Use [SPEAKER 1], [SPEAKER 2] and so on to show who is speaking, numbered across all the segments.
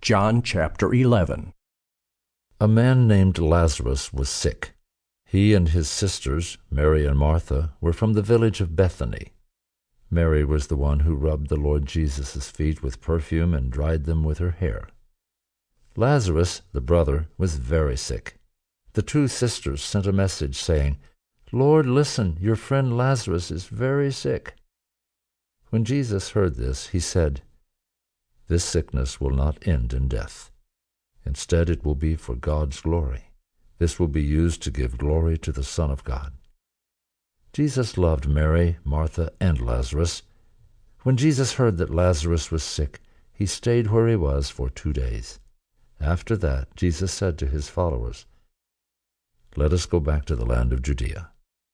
[SPEAKER 1] John chapter 11.
[SPEAKER 2] A man named Lazarus was sick. He and his sisters, Mary and Martha, were from the village of Bethany. Mary was the one who rubbed the Lord Jesus' feet with perfume and dried them with her hair. Lazarus, the brother, was very sick. The two sisters sent a message saying, "Lord, listen, your friend Lazarus is very sick." When Jesus heard this, he said, "This sickness will not end in death. Instead, it will be for God's glory. This will be used to give glory to the Son of God." Jesus loved Mary, Martha, and Lazarus. When Jesus heard that Lazarus was sick, he stayed where he was for 2 days. After that, Jesus said to his followers, "Let us go back to the land of Judea."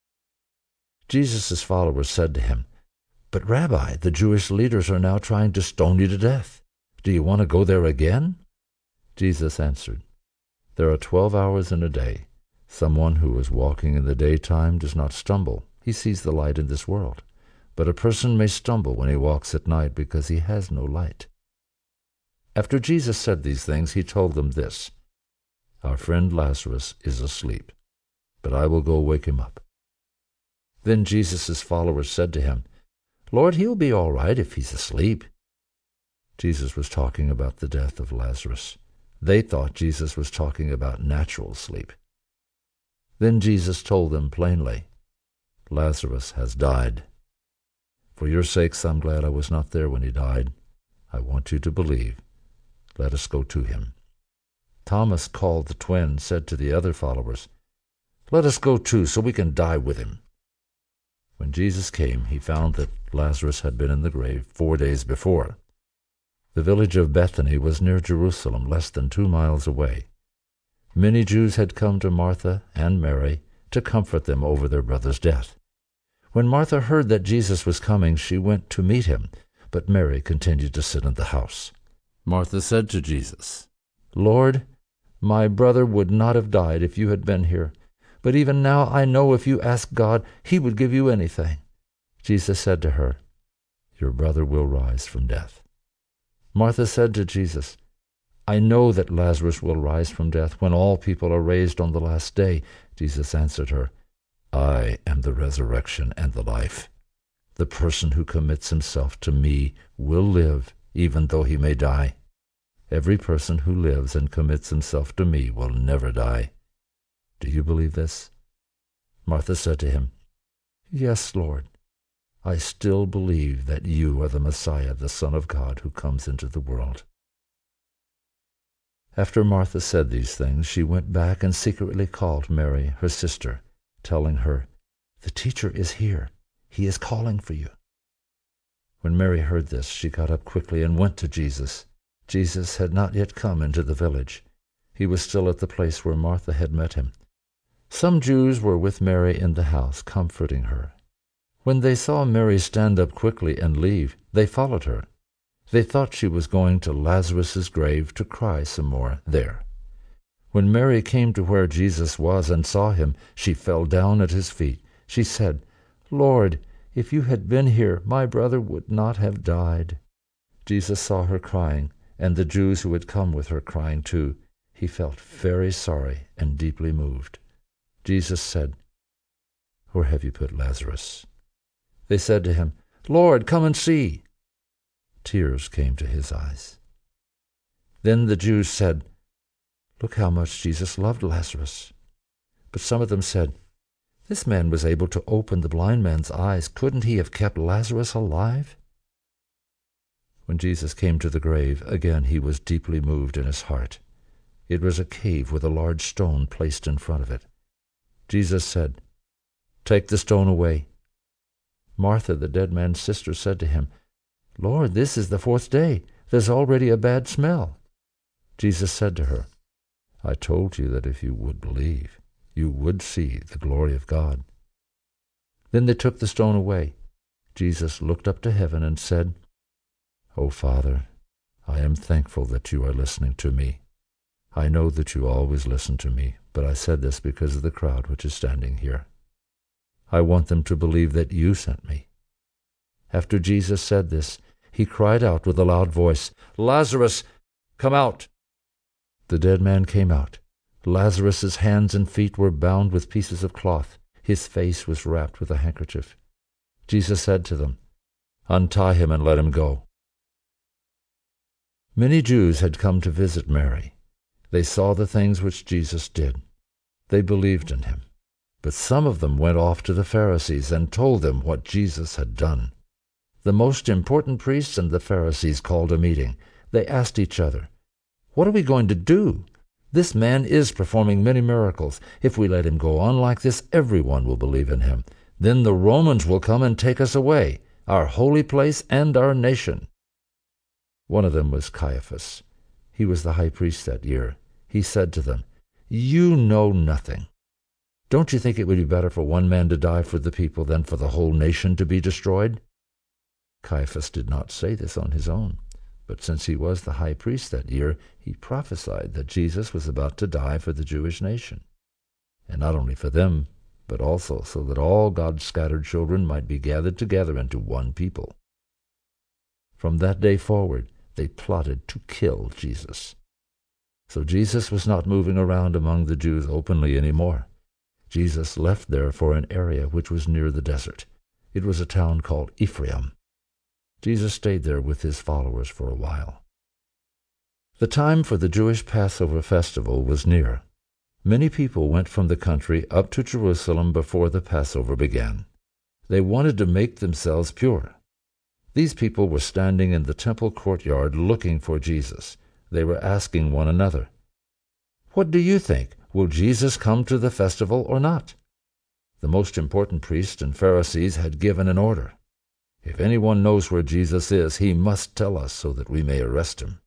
[SPEAKER 2] Jesus' followers said to him, "But Rabbi, the Jewish leaders are now trying to stone you to death. Do you want to go there again?" Jesus answered, "There are 12 hours in a day. Someone who is walking in the daytime does not stumble. He sees the light in this world. But a person may stumble when he walks at night because he has no light." After Jesus said these things, he told them this, "Our friend Lazarus is asleep, but I will go wake him up." Then Jesus' followers said to him, "Lord, he'll be all right if he's asleep." Jesus was talking about the death of Lazarus. They thought Jesus was talking about natural sleep. Then Jesus told them plainly, "Lazarus has died. For your sakes I'm glad I was not there when he died. I want you to believe. Let us go to him." Thomas, called the twin, said to the other followers, "Let us go too, so we can die with him." When Jesus came, he found that Lazarus had been in the grave 4 days before. The village of Bethany was near Jerusalem, less than 2 miles away. Many Jews had come to Martha and Mary to comfort them over their brother's death. When Martha heard that Jesus was coming, she went to meet him, but Mary continued to sit in the house. Martha said to Jesus, "Lord, my brother would not have died if you had been here. But even now I know if you ask God, he would give you anything." Jesus said to her, "Your brother will rise from death." Martha said to Jesus, "I know that Lazarus will rise from death when all people are raised on the last day." Jesus answered her, "I am the resurrection and the life. The person who commits himself to me will live, even though he may die. Every person who lives and commits himself to me will never die. Do you believe this?" Martha said to him, "Yes, Lord. I still believe that you are the Messiah, the Son of God, who comes into the world." After Martha said these things, she went back and secretly called Mary, her sister, telling her, "The teacher is here. He is calling for you." When Mary heard this, she got up quickly and went to Jesus. Jesus had not yet come into the village. He was still at the place where Martha had met him. Some Jews were with Mary in the house, comforting her. When they saw Mary stand up quickly and leave, they followed her. They thought she was going to Lazarus' grave to cry some more there. When Mary came to where Jesus was and saw him, she fell down at his feet. She said, "Lord, if you had been here, my brother would not have died." Jesus saw her crying, and the Jews who had come with her crying too. He felt very sorry and deeply moved. Jesus said, "Where have you put Lazarus?" They said to him, "Lord, come and see." Tears came to his eyes. Then the Jews said, "Look how much Jesus loved Lazarus." But some of them said, "This man was able to open the blind man's eyes. Couldn't he have kept Lazarus alive?" When Jesus came to the grave, again he was deeply moved in his heart. It was a cave with a large stone placed in front of it. Jesus said, "Take the stone away." Martha, the dead man's sister, said to him, "Lord, this is the 4th day. There's already a bad smell." Jesus said to her, "I told you that if you would believe, you would see the glory of God." Then they took the stone away. Jesus looked up to heaven and said, "O Father, I am thankful that you are listening to me. I know that you always listen to me, but I said this because of the crowd which is standing here. I want them to believe that you sent me." After Jesus said this, he cried out with a loud voice, "Lazarus, "Come out." The dead man came out. Lazarus' hands and feet were bound with pieces of cloth. His face was wrapped with a handkerchief. Jesus said to them, "Untie him and let him go." Many Jews had come to visit Mary. They saw the things which Jesus did. They believed in him. But some of them went off to the Pharisees and told them what Jesus had done. The most important priests and the Pharisees called a meeting. They asked each other, "What are we going to do? This man is performing many miracles. If we let him go on like this, everyone will believe in him. Then the Romans will come and take us away, our holy place and our nation." One of them was Caiaphas. He was the high priest that year. He said to them, "You know nothing. Don't you think it would be better for one man to die for the people than for the whole nation to be destroyed?" Caiaphas did not say this on his own, but since he was the high priest that year, he prophesied that Jesus was about to die for the Jewish nation, and not only for them, but also so that all God's scattered children might be gathered together into one people. From that day forward, they plotted to kill Jesus. So Jesus was not moving around among the Jews openly anymore. Jesus left there for an area which was near the desert. It was a town called Ephraim. Jesus stayed there with his followers for a while. The time for the Jewish Passover festival was near. Many people went from the country up to Jerusalem before the Passover began. They wanted to make themselves pure. These people were standing in the temple courtyard looking for Jesus. They were asking one another, "What do you think? Will Jesus come to the festival or not?" The most important priests and Pharisees had given an order. "If anyone knows where Jesus is, he must tell us so that we may arrest him."